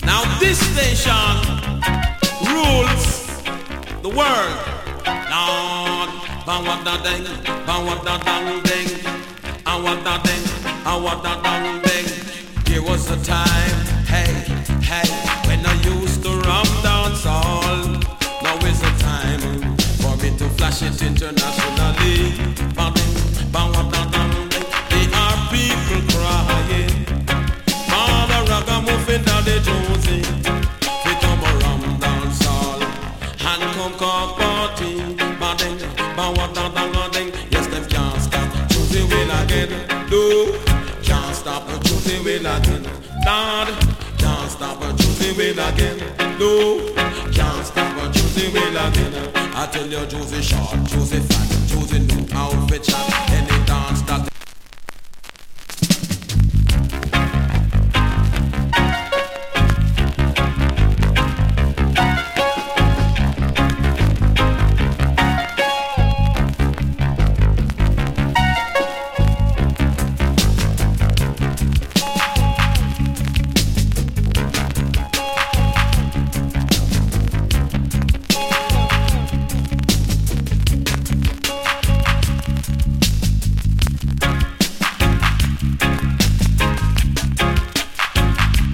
Now this station rules the world. Lord, ba-wa-da-ding, ba-wa-da-dang-ding, ah-wa-da-ding, ah-wa-da-dang-ding. There was a time, hey, hey, when I used to rum dance all. Now is the time for me to flash it internationally. Ba-ding, ba-wa-da-dang-ding. There are people crying. Mother ragamuffin daddy Josie, we come a rum dance all and come cock party. Ba-ding, ba-wa-da-dang-ding. Yes, them can't stop Josie will again. No, can't stop Josie will again. Dad, can't stop Josie will again. No, can't stop Josie will again. I tell you Josie short, Josie fat, Josie new outfit shot. Any dance